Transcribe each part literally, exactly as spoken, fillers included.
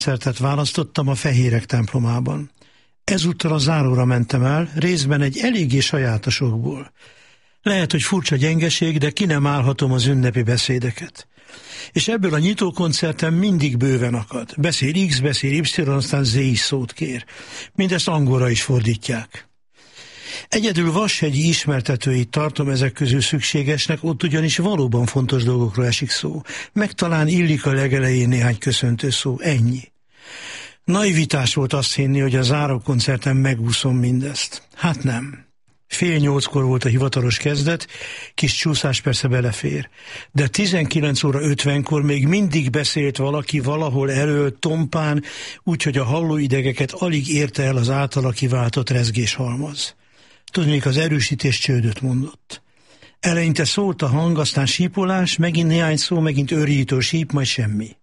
koncertet választottam a Fehérek templomában. Ezúttal a záróra mentem el, részben egy eléggé sajátosokból. Lehet, hogy furcsa gyengeség, de ki nem állhatom az ünnepi beszédeket. És ebből a nyitókoncerten mindig bőven akad. Beszél X, beszél Y, aztán Z is szót kér. Mindezt angolra is fordítják. Egyedül Vashegyi ismertetőit tartom ezek közül szükségesnek, ott ugyanis valóban fontos dolgokról esik szó. Meg talán illik a legelején néhány köszöntő szó, ennyi. Naivitás volt azt hinni, hogy a zárókoncerten megúszom mindezt. Hát nem. Fél nyolckor volt a hivatalos kezdet, kis csúszás persze belefér. De tizenkilenc óra ötvenkor még mindig beszélt valaki valahol elől tompán, úgyhogy a hallóidegeket alig érte el az általa kiváltott rezgéshalmaz. Tudnék, az erősítés csődöt mondott. Eleinte szólt a hang, aztán sípolás, megint néhány szó, megint őrjítő síp, majd semmi.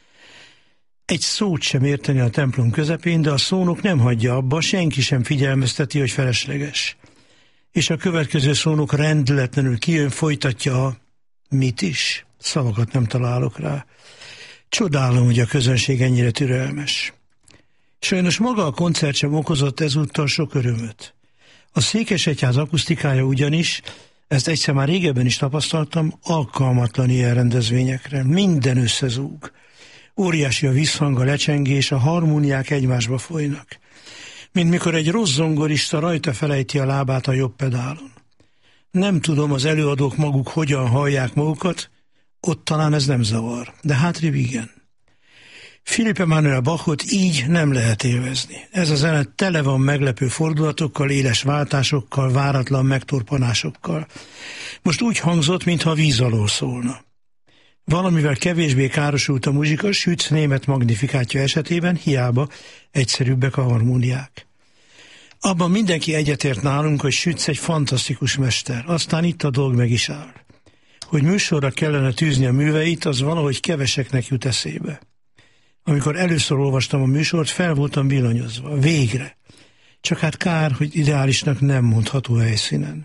Egy szót sem érteni a templom közepén, de a szónok nem hagyja abba, senki sem figyelmezteti, hogy felesleges. És a következő szónok rendületlenül kijön, folytatja a mit is? Szavakat nem találok rá. Csodálom, hogy a közönség ennyire türelmes. Sajnos maga a koncert sem okozott ezúttal sok örömöt. A székesegyház akusztikája ugyanis, ezt egyszer már régebben is tapasztaltam, alkalmatlan ilyen rendezvényekre. Minden összezúg. Óriási a visszhang, a lecsengés, a harmóniák egymásba folynak. Mint mikor egy rossz zongorista rajta felejti a lábát a jobb pedálon. Nem tudom, az előadók maguk hogyan hallják magukat, ott talán ez nem zavar, de hátrébb igen. Philipp Emanuel Bachot így nem lehet élvezni. Ez a zene tele van meglepő fordulatokkal, éles váltásokkal, váratlan megtorpanásokkal. Most úgy hangzott, mintha víz alól szólna. Valamivel kevésbé károsult a muzsika, Schütz német magnifikátja esetében, hiába egyszerűbbek a harmóniák. Abban mindenki egyetért nálunk, hogy Schütz egy fantasztikus mester, aztán itt a dolg meg is áll. Hogy műsorra kellene tűzni a műveit, az valahogy keveseknek jut eszébe. Amikor először olvastam a műsort, fel voltam villanyozva. Végre. Csak hát kár, hogy ideálisnak nem mondható helyszínen.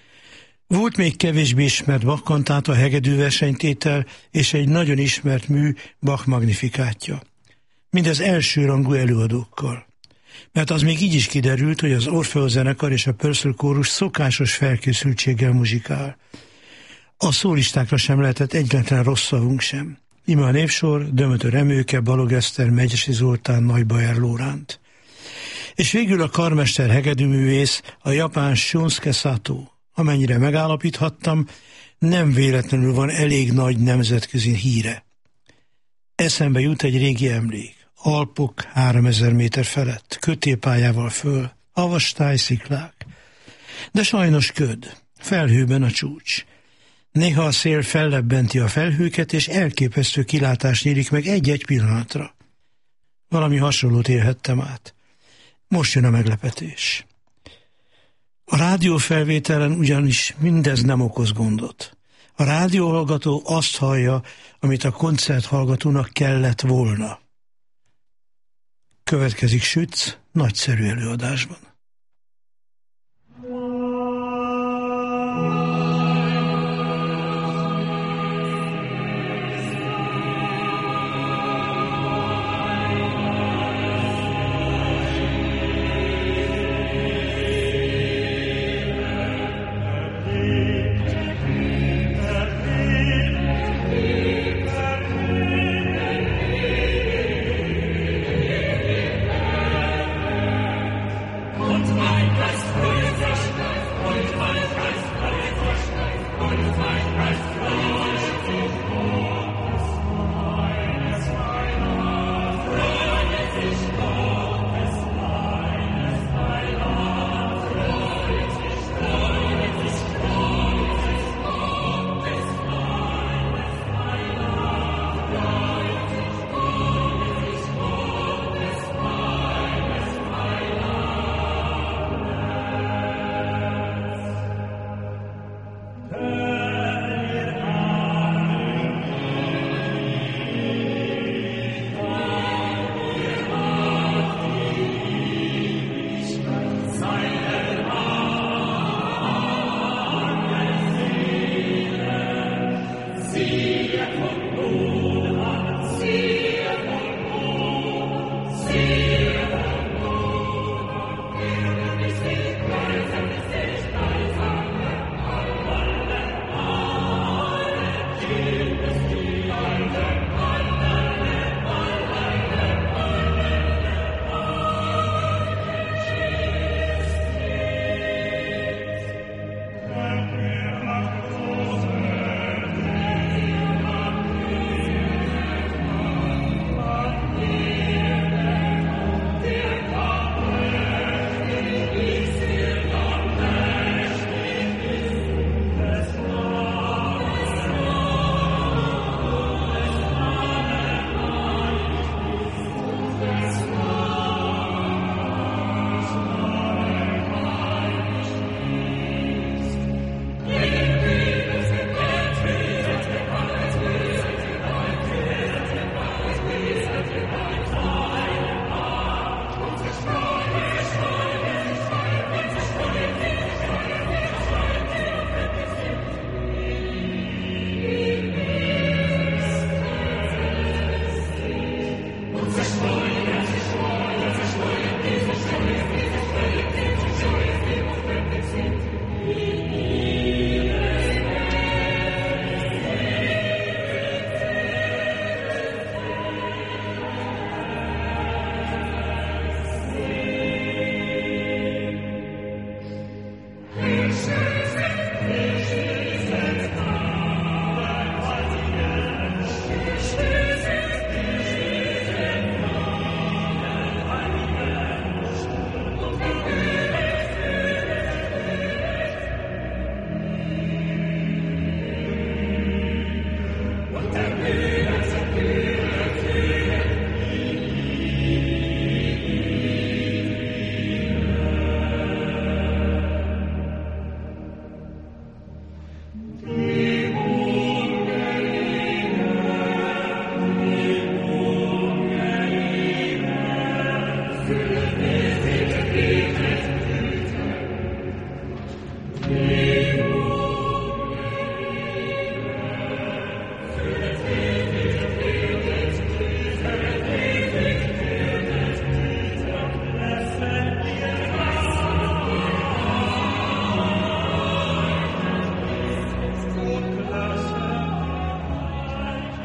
Volt még kevésbé ismert Bach kantáta, hegedűversenytétel és egy nagyon ismert mű, Bach magnifikátja. Mindez elsőrangú előadókkal. Mert az még így is kiderült, hogy az Orfeo zenekar és a Purcell kórus szokásos felkészültséggel muzsikál. A szólistákra sem lehetett egyetlen rossz szavunk sem. Ime a névsor: Dömötör Emőke, Balog Eszter, Megyesi Zoltán, Nagybajer Lóránt. És végül a karmester hegedűművész, a japán Shunsuke Sato. Amennyire megállapíthattam, nem véletlenül van elég nagy nemzetközi híre. Eszembe jut egy régi emlék. Alpok háromezer méter felett, kötélpályával föl, havas tájsziklák. De sajnos köd, felhőben a csúcs. Néha a szél fellebbenti a felhőket, és elképesztő kilátás nyílik meg egy-egy pillanatra. Valami hasonlót élhettem át. Most jön a meglepetés. A rádiófelvételen ugyanis mindez nem okoz gondot. A rádióhallgató azt hallja, amit a koncerthallgatónak kellett volna. Következik Schütz nagyszerű előadásban. Oh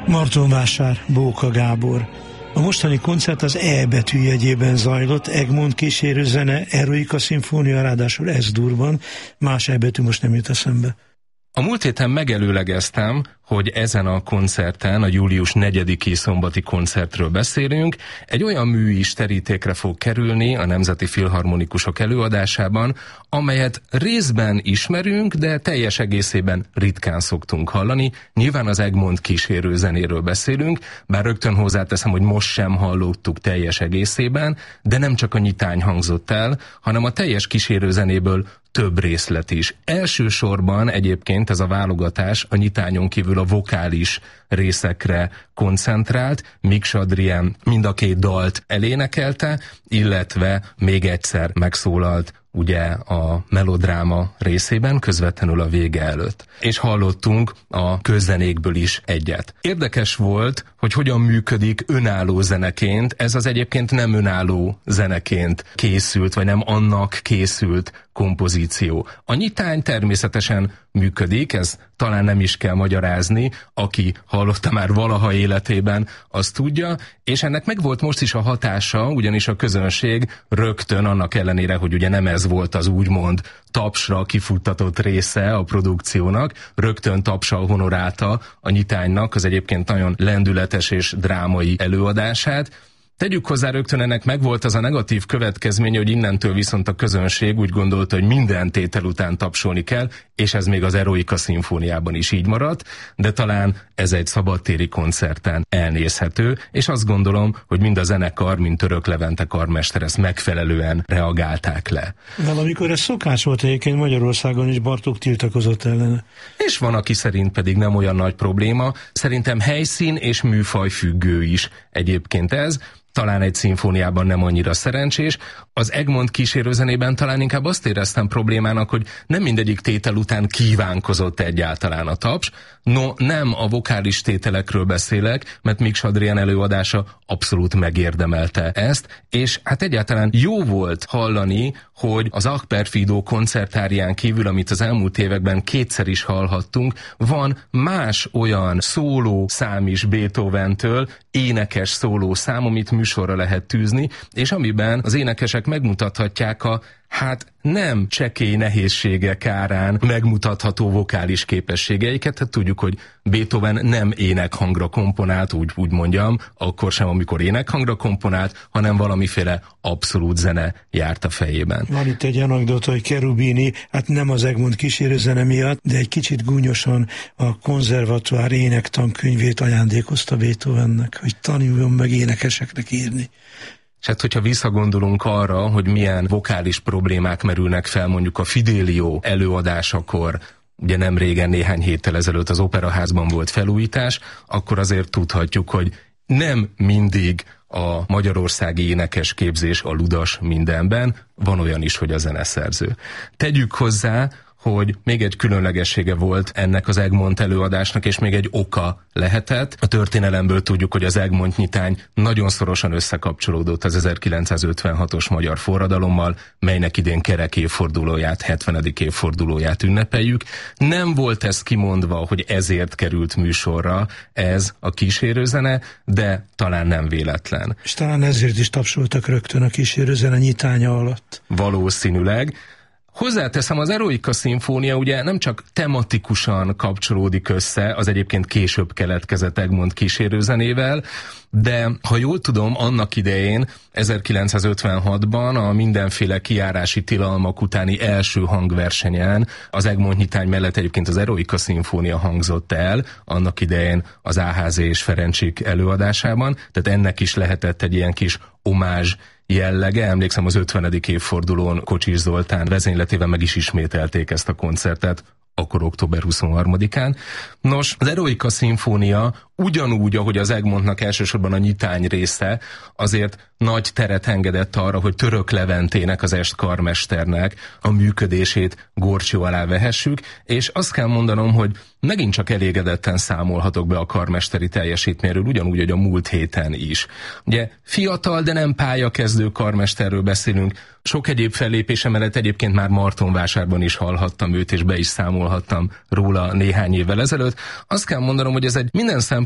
Martonvásár, Bóka Gábor. A mostani koncert az E betű jegyében zajlott, Egmond kísérőzene, Eroica szimfónia, ráadásul S-durban, más E betű most nem jut eszembe. A múlt héten megelőlegeztem, hogy ezen a koncerten, a július negyediki szombati koncertről beszélünk. Egy olyan mű is terítékre fog kerülni a Nemzeti Filharmonikusok előadásában, amelyet részben ismerünk, de teljes egészében ritkán szoktunk hallani. Nyilván az Egmond kísérőzenéről beszélünk, bár rögtön hozzáteszem, hogy most sem hallottuk teljes egészében, de nem csak a nyitány hangzott el, hanem a teljes kísérőzenéből több részlet is. Elsősorban egyébként ez a válogatás a nyitányon kívül a vokális részekre koncentrált. Mikls Adrien mind a két dalt elénekelte, illetve még egyszer megszólalt ugye a melodráma részében, közvetlenül a vége előtt. És hallottunk a közzenékből is egyet. Érdekes volt, hogy hogyan működik önálló zeneként. Ez az egyébként nem önálló zeneként készült, vagy nem annak készült kompozíció. A nyitány természetesen működik, ez talán nem is kell magyarázni, aki hallotta már valaha életében, az tudja, és ennek megvolt most is a hatása, ugyanis a közönség rögtön, annak ellenére, hogy ugye nem ez volt az úgymond tapsra kifuttatott része a produkciónak, rögtön tapsal honorálta a nyitánynak az egyébként nagyon lendületes és drámai előadását. Tegyük hozzá, rögtön ennek megvolt az a negatív következménye, hogy innentől viszont a közönség úgy gondolta, hogy minden tétel után tapsolni kell, és ez még az Eroica szimfóniában is így maradt, de talán ez egy szabadtéri koncerten elnézhető, és azt gondolom, hogy mind a zenekar, mind Török Levente karmester ezt megfelelően reagálták le. Valamikor ez szokás volt egyébként Magyarországon is, Bartók tiltakozott ellene. És van, aki szerint pedig nem olyan nagy probléma. Szerintem helyszín és műfaj függő is egyébként ez. Talán egy szimfóniában nem annyira szerencsés. Az Egmond kísérőzenében talán inkább azt éreztem problémának, hogy nem mindegyik tétel után kívánkozott egyáltalán a taps. No, nem a vokális tételekről beszélek, mert Mikls Adrien előadása abszolút megérdemelte ezt, és hát egyáltalán jó volt hallani, hogy az Ach Perfido koncertárián kívül, amit az elmúlt években kétszer is hallhattunk, van más olyan szóló szám is Beethoventől, énekes szóló szám, amit műsorra lehet tűzni, és amiben az énekesek megmutathatják a hát nem csekély nehézségek árán megmutatható vokális képességeiket. Hát tudjuk, hogy Beethoven nem énekhangra komponált, úgy, úgy mondjam, akkor sem, amikor énekhangra komponált, hanem valamiféle abszolút zene járt a fejében. Van itt egy anekdota, hogy Cherubini, hát nem az Egmond kísérőzene miatt, de egy kicsit gúnyosan a konzervatóár énektankönyvét ajándékozta Beethovennek, hogy tanuljon meg énekeseknek írni. És hát, hogyha visszagondolunk arra, hogy milyen vokális problémák merülnek fel mondjuk a Fidelio előadásakor, ugye nem régen, néhány héttel ezelőtt az Operaházban volt felújítás, akkor azért tudhatjuk, hogy nem mindig a magyarországi énekesképzés a ludas mindenben, van olyan is, hogy a zeneszerző. Tegyük hozzá, hogy még egy különlegessége volt ennek az Egmond előadásnak, és még egy oka lehetett. A történelemből tudjuk, hogy az Egmond nyitány nagyon szorosan összekapcsolódott az ezerkilencszázötvenhatos magyar forradalommal, melynek idén kerek évfordulóját, hetvenedik évfordulóját ünnepeljük. Nem volt ez kimondva, hogy ezért került műsorra ez a kísérőzene, de talán nem véletlen. És talán ezért is tapsoltak rögtön a kísérőzene nyitánya alatt. Valószínűleg. Hozzáteszem, az Eroica szimfónia ugye nem csak tematikusan kapcsolódik össze az egyébként később keletkezett Egmond kísérőzenével, de ha jól tudom, annak idején ezerkilencszázötvenhatban a mindenféle kijárási tilalmak utáni első hangversenyen az Egmond nyitány mellett egyébként az Eroica szimfónia hangzott el, annak idején az á há zé és Ferencsik előadásában, tehát ennek is lehetett egy ilyen kis omázs jellege. Emlékszem, az ötvenedik évfordulón Kocsis Zoltán vezényletében meg is ismételték ezt a koncertet, akkor október huszonharmadikán. Nos, az Eroica szimfónia ugyanúgy, ahogy az Egmondnak elsősorban a nyitány része, azért nagy teret engedett arra, hogy Török Leventének, az est karmesternek a működését górcső alá vehessük, és azt kell mondanom, hogy megint csak elégedetten számolhatok be a karmesteri teljesítményről, ugyanúgy, hogy a múlt héten is. Ugye fiatal, de nem pályakezdő karmesterről beszélünk, sok egyéb fellépése mellett egyébként már Martonvásárban is hallhattam őt, és be is számolhattam róla néhány évvel ezelőtt. Azt kell mondanom, hogy ez egy minden szempontból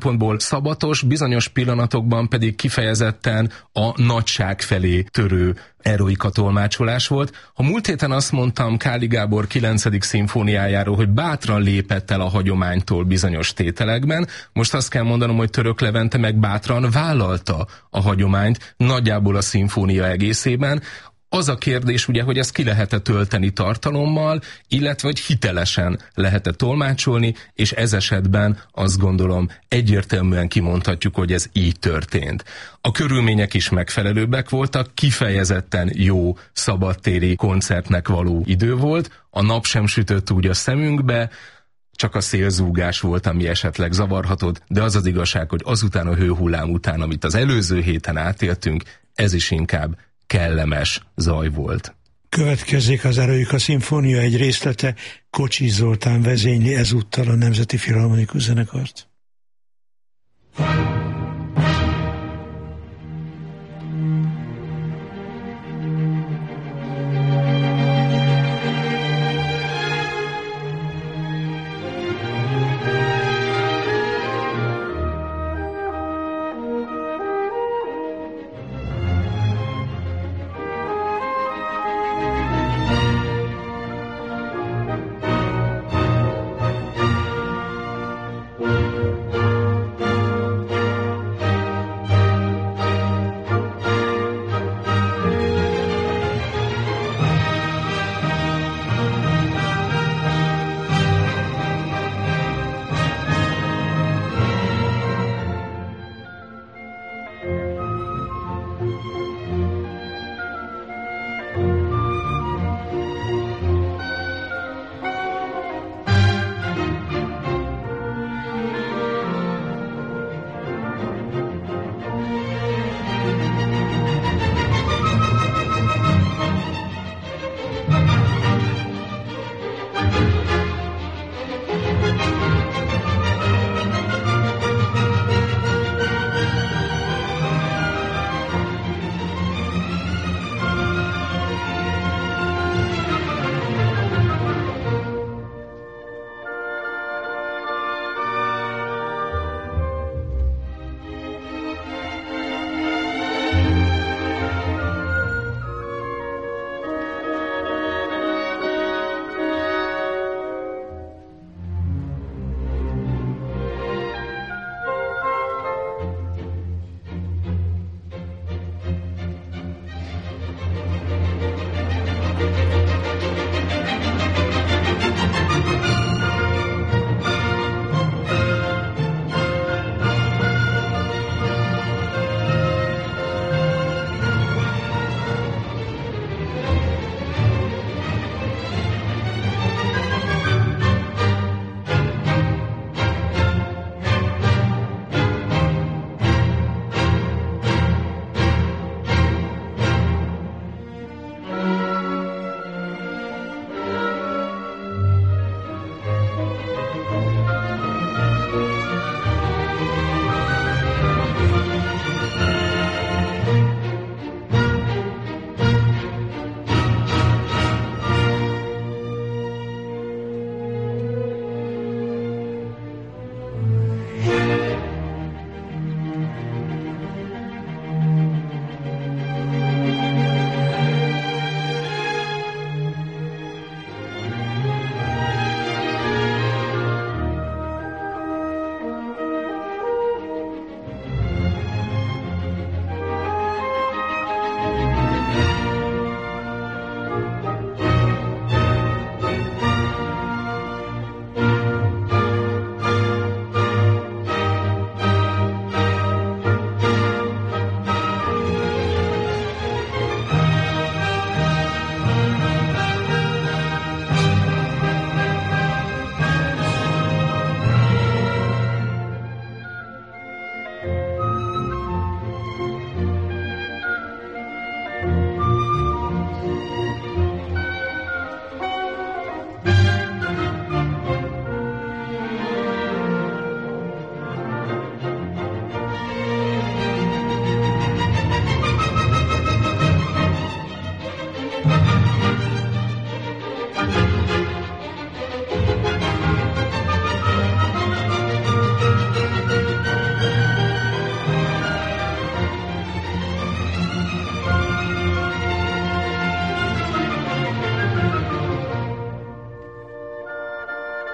szempontból szabatos, bizonyos pillanatokban pedig kifejezetten a nagyság felé törő eroika tolmácsolás volt. A múlt héten azt mondtam Káli Gábor kilencedik szimfóniájáról, hogy bátran lépett el a hagyománytól bizonyos tételekben, most azt kell mondanom, hogy Török Levente meg bátran vállalta a hagyományt nagyjából a szimfónia egészében. Az a kérdés ugye, hogy ezt ki lehet-e tölteni tartalommal, illetve hogy hitelesen lehet-e tolmácsolni, és ez esetben azt gondolom egyértelműen kimondhatjuk, hogy ez így történt. A körülmények is megfelelőbbek voltak, kifejezetten jó szabadtéri koncertnek való idő volt, a nap sem sütött úgy a szemünkbe, csak a szélzúgás volt, ami esetleg zavarhatott, de az az igazság, hogy azután a hőhullám után, amit az előző héten átéltünk, ez is inkább kellemes zaj volt. Következik az Eroika szimfónia egy részlete, Kocsis Zoltán vezényli ezúttal a Nemzeti Filharmonikus Zenekart.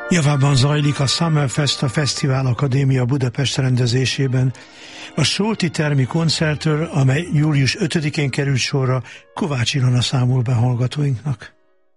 Javában zajlik a Summerfest, a Fesztivál Akadémia Budapest rendezésében. A Solti termi koncertről, amely július ötödikén került sorra, Kovács Ilona számol be hallgatóinknak.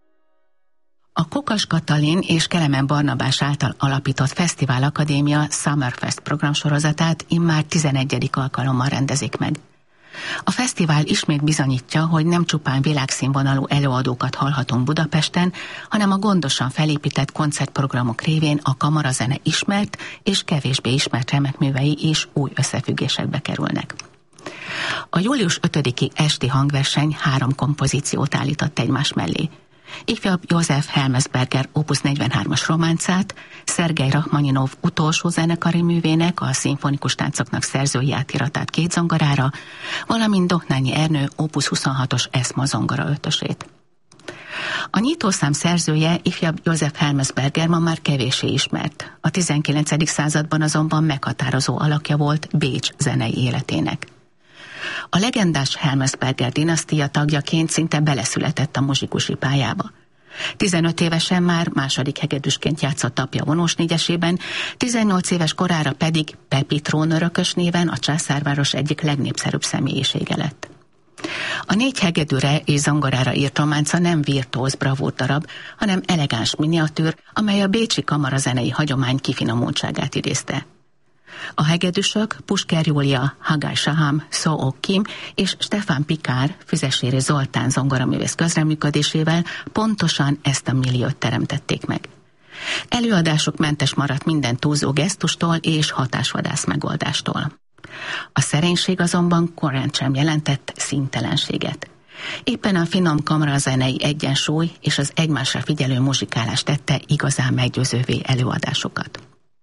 A Kokas Katalin és Kelemen Barnabás által alapított Fesztivál Akadémia Summerfest programsorozatát immár tizenegyedik alkalommal rendezik meg. A fesztivál ismét bizonyítja, hogy nem csupán világszínvonalú előadókat hallhatunk Budapesten, hanem a gondosan felépített koncertprogramok révén a kamarazene ismert és kevésbé ismert remekművei is új összefüggésekbe kerülnek. A július ötödiki esti hangverseny három kompozíciót állított egymás mellé. Ifjabb József Helmesberger opus negyvenhármas románcát, Szergej Rachmaninov utolsó zenekari művének, a szimfonikus táncoknak szerzői átiratát két zongorára, valamint Dohnányi Ernő opus huszonhatos eszma zongora ötösét. A nyitószám szerzője, ifjabb József Helmesberger ma már kevéssé ismert. A tizenkilencedik században azonban meghatározó alakja volt Bécs zenei életének. A legendás Helmesberger dinasztia tagjaként szinte beleszületett a muzsikusi pályába. tizenöt évesen már második hegedűsként játszott apja vonós négyesében, tizennyolc éves korára pedig Pepi trónörökös néven a császárváros egyik legnépszerűbb személyisége lett. A négy hegedűre és zongorára írt románca nem virtuóz bravúr darab, hanem elegáns miniatűr, amely a bécsi kamarazenei hagyomány kifinomultságát idézte. A hegedűsök Pusker Júlia, Hagai Saham, So-Ok Kim és Stefan Pikár, Füzeséri Zoltán zongoraművész közreműködésével pontosan ezt a milliót teremtették meg. Előadásuk mentes maradt minden túlzó gesztustól és hatásvadász megoldástól. A szerénység azonban korán sem jelentett színtelenséget. Éppen a finom kamarazenei egyensúly és az egymásra figyelő muzsikálás tette igazán meggyőzővé előadásokat.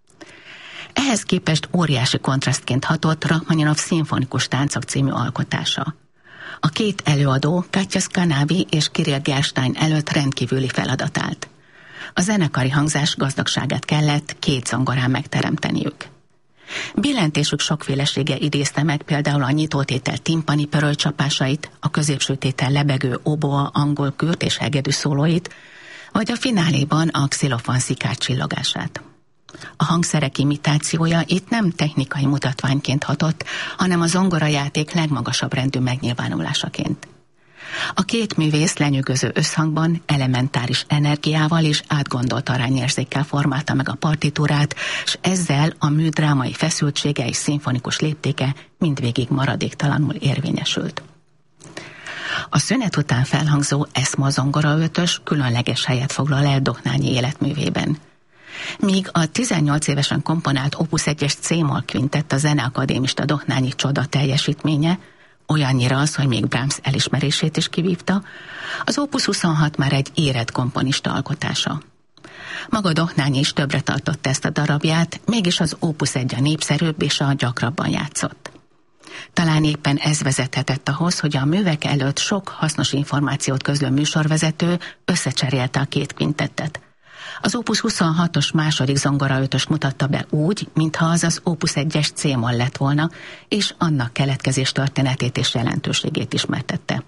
Ehhez képest óriási kontrasztként hatott Rachmaninov szimfonikus táncok című alkotása. A két előadó, Katja Skanavi és Kirill Gerstein előtt rendkívüli feladat állt. A zenekari hangzás gazdagságát kellett két zongorán megteremteniük. Billentésük sokfélesége idézte meg például a nyitótétel timpani pörölcsapásait, a középső tétel lebegő oboa, angol kürt és hegedű szólóit, vagy a fináléban a xilofon szikár csillogását. A hangszerek imitációja itt nem technikai mutatványként hatott, hanem a zongorajáték legmagasabb rendű megnyilvánulásaként. A két művész lenyűgöző összhangban, elementáris energiával és átgondolt arányérzékkel formálta meg a partitúrát, és ezzel a mű drámai feszültsége és szimfonikus léptéke mindvégig maradéktalanul érvényesült. A szünet után felhangzó eszma zongora ötös különleges helyet foglal el Dohnányi életművében. Míg a tizennyolc évesen komponált opus egyes C-moll kvintett a zeneakadémista Dohnányi csoda teljesítménye, olyannyira az, hogy még Brahms elismerését is kivívta, az opus huszonhat már egy érett komponista alkotása. Maga Dohnányi is többre tartotta ezt a darabját, mégis az opus egy a népszerűbb és a gyakrabban játszott. Talán éppen ez vezethetett ahhoz, hogy a művek előtt sok hasznos információt közlő műsorvezető összecserélte a két kvintettet. Az opus huszonhatos második zongora ötös mutatta be úgy, mintha az az opus egyes C-moll lett volna, és annak keletkezés történetét és jelentőségét ismertette.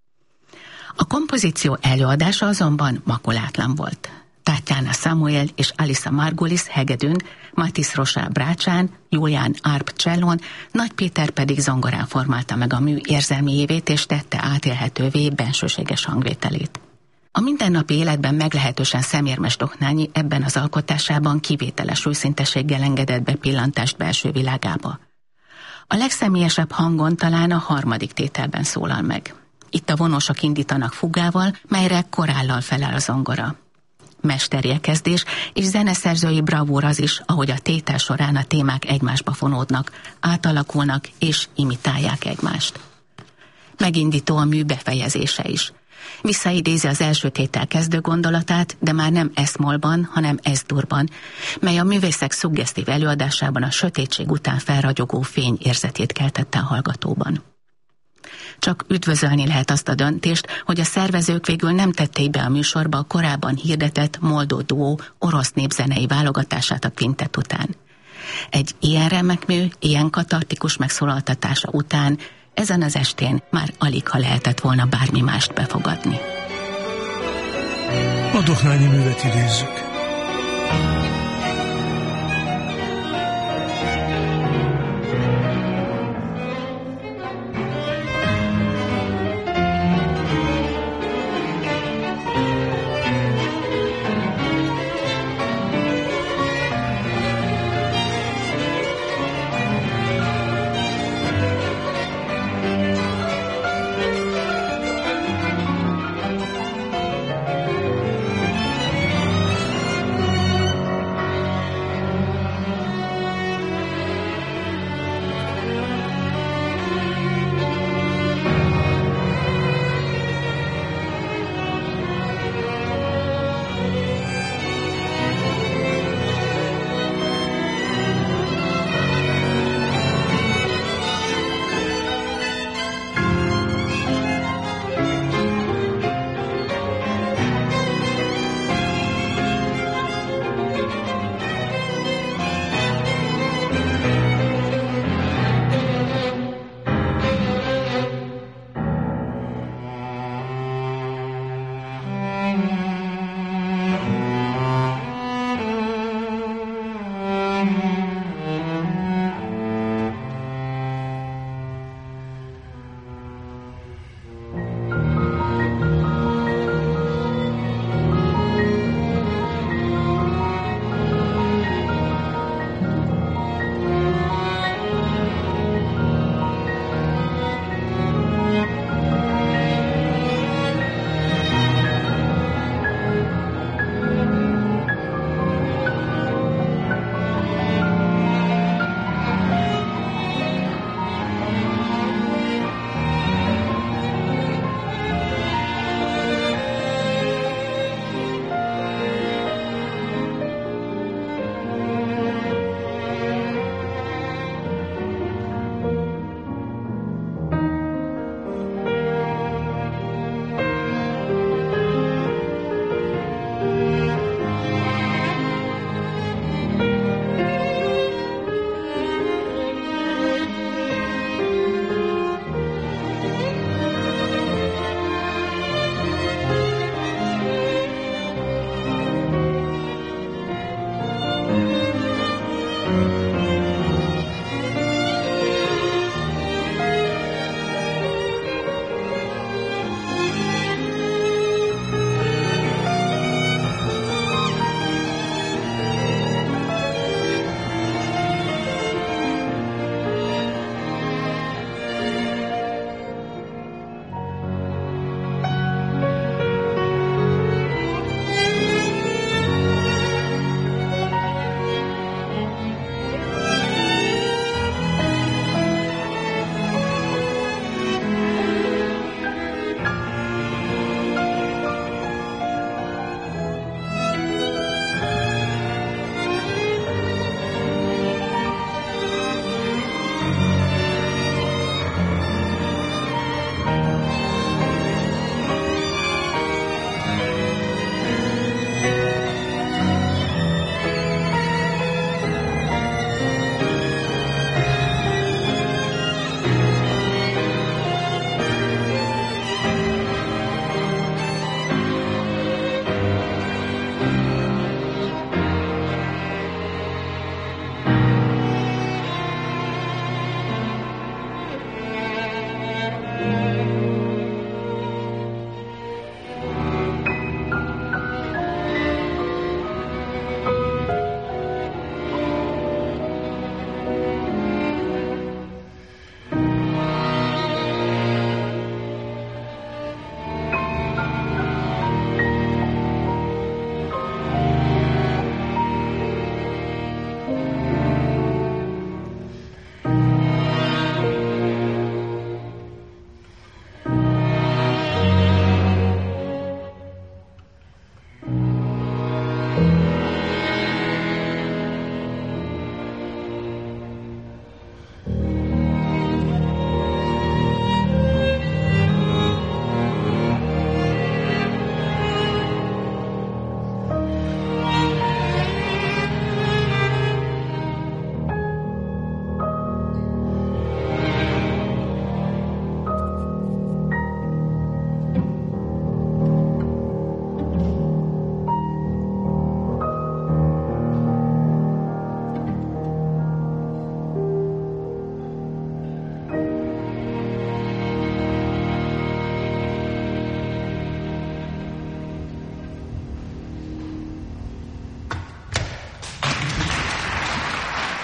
A kompozíció előadása azonban makulátlan volt. Tatjana Samuel és Alisa Margulis hegedűn, Matis Rosa brácsán, Julián Arp csellón, Nagy Péter pedig zongorán formálta meg a mű érzelmiévét és tette átélhetővé bensőséges hangvételét. A mindennapi életben meglehetősen szemérmes Dohnányi ebben az alkotásában kivételes őszinteséggel engedett be pillantást belső világába. A legszemélyesebb hangon talán a harmadik tételben szólal meg. Itt a vonósok indítanak fugával, melyre korállal felel a zongora. Mesterje kezdés és zeneszerzői bravúr az is, ahogy a tétel során a témák egymásba fonódnak, átalakulnak és imitálják egymást. Megindító a mű befejezése is. Visszaidézi az első tétel kezdő gondolatát, de már nem eszmolban, hanem eszdurban, mely a művészek szuggesztív előadásában a sötétség után felragyogó fény érzetét keltette a hallgatóban. Csak üdvözölni lehet azt a döntést, hogy a szervezők végül nem tették be a műsorba a korábban hirdetett Moldó duó orosz népzenei válogatását a kvintett után. Egy ilyen remekmű, ilyen katartikus megszólaltatása után ezen az estén már aligha lehetett volna bármi mást befogadni. A Dohnányi művet idézzük.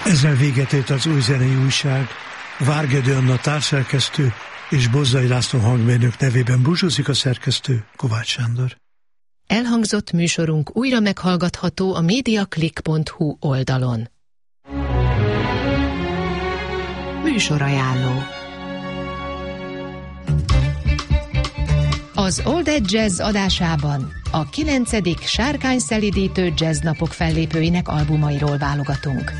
Ezzel véget ért az Új Zenei Újság. Várgedő Anna társszerkesztő és Bozzai László hangmérnök nevében búcsúzik a szerkesztő, Kovács Sándor. Elhangzott műsorunk újra meghallgatható a mediaclick pont hu oldalon. Műsorajánló. Az All That Jazz adásában a kilencedik sárkányszelidítő jazznapok fellépőinek albumairól válogatunk.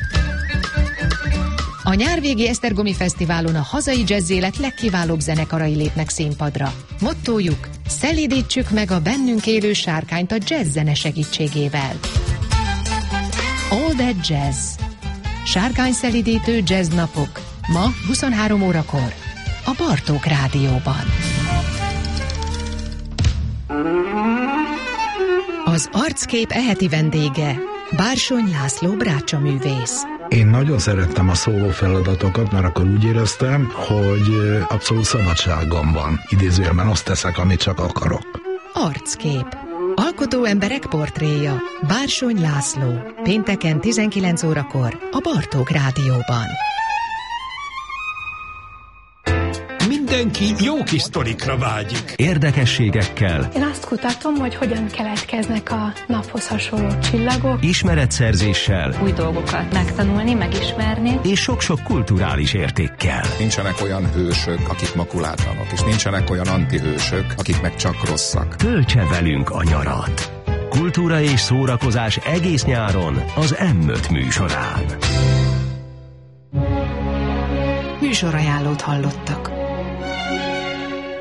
A nyárvégi Esztergomi Fesztiválon a hazai jazzélet legkiválóbb zenekarai lépnek színpadra. Mottójuk: szelídítsük meg a bennünk élő sárkányt a jazz zene segítségével. All That Jazz. Sárkányszelídítő jazznapok. Ma huszonhárom órakor a Bartók Rádióban. Az Arckép eheti vendége Bársony László brácsaművész. Én nagyon szerettem a szóló feladatokat, mert akkor úgy éreztem, hogy abszolút szabadságom van. Idézőjelben azt teszek, amit csak akarok. Arckép. Alkotó emberek portréja. Bársony László. Pénteken tizenkilenc órakor a Bartók Rádióban. Mindenki jó kis sztorikra vágyik. Érdekességekkel. Én azt kutatom, hogy hogyan keletkeznek a naphoz hasonló csillagok. Ismeretszerzéssel. Új dolgokat megtanulni, megismerni. És sok-sok kulturális értékkel. Nincsenek olyan hősök, akik makulátlanok, és nincsenek olyan antihősök, akik meg csak rosszak. Töltse velünk a nyarat. Kultúra és szórakozás egész nyáron az em öt műsorán. Műsorajánlót hallottak.